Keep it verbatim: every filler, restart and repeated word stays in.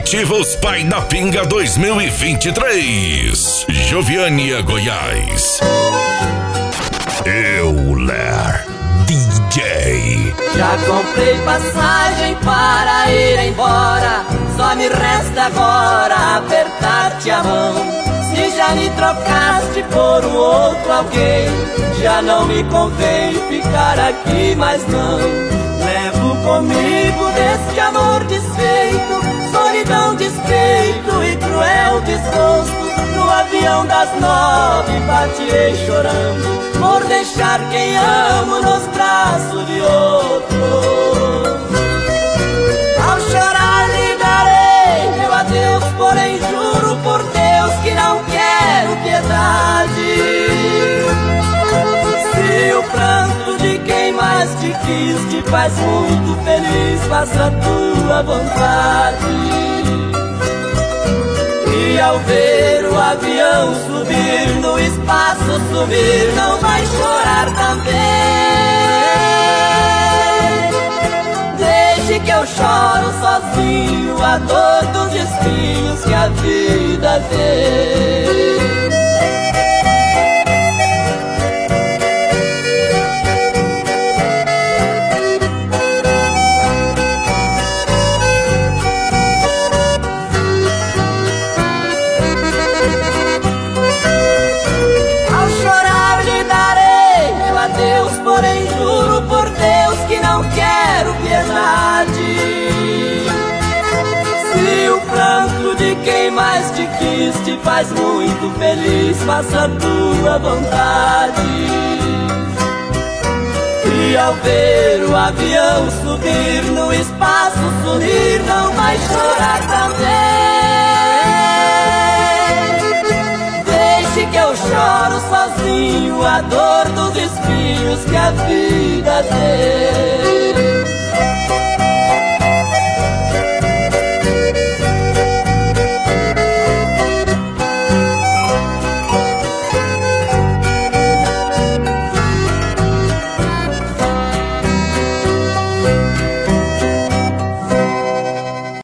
Preparativos Pai da Pinga dois mil e vinte e três. Joviânia, Goiás. Euler D J. Já comprei passagem para ir embora, só me resta agora apertar-te a mão. Se já me trocaste por um outro alguém, já não me convém ficar aqui mais não. Levo comigo deste amor desfeito, solidão, despeito e cruel desgosto. No avião das nove partirei chorando, por deixar quem amo nos braços de outro. Ao chorar lhe darei meu adeus, porém juro por Deus que não quero piedade. Se o pranto de quem mais te quis te faz muito feliz, faça a tua vontade. E ao ver o avião subir, no espaço sumir, não vai chorar também. Deixe que eu choro sozinho a dor dos espinhos que a vida tem. Porém juro por Deus que não quero piedade. Se o pranto de quem mais te quis te faz muito feliz, faça a tua vontade. E ao ver o avião subir, no espaço sorrir, não vai chorar também. Deixe que eu choro sozinho a dor dos espinhos que a vida tem.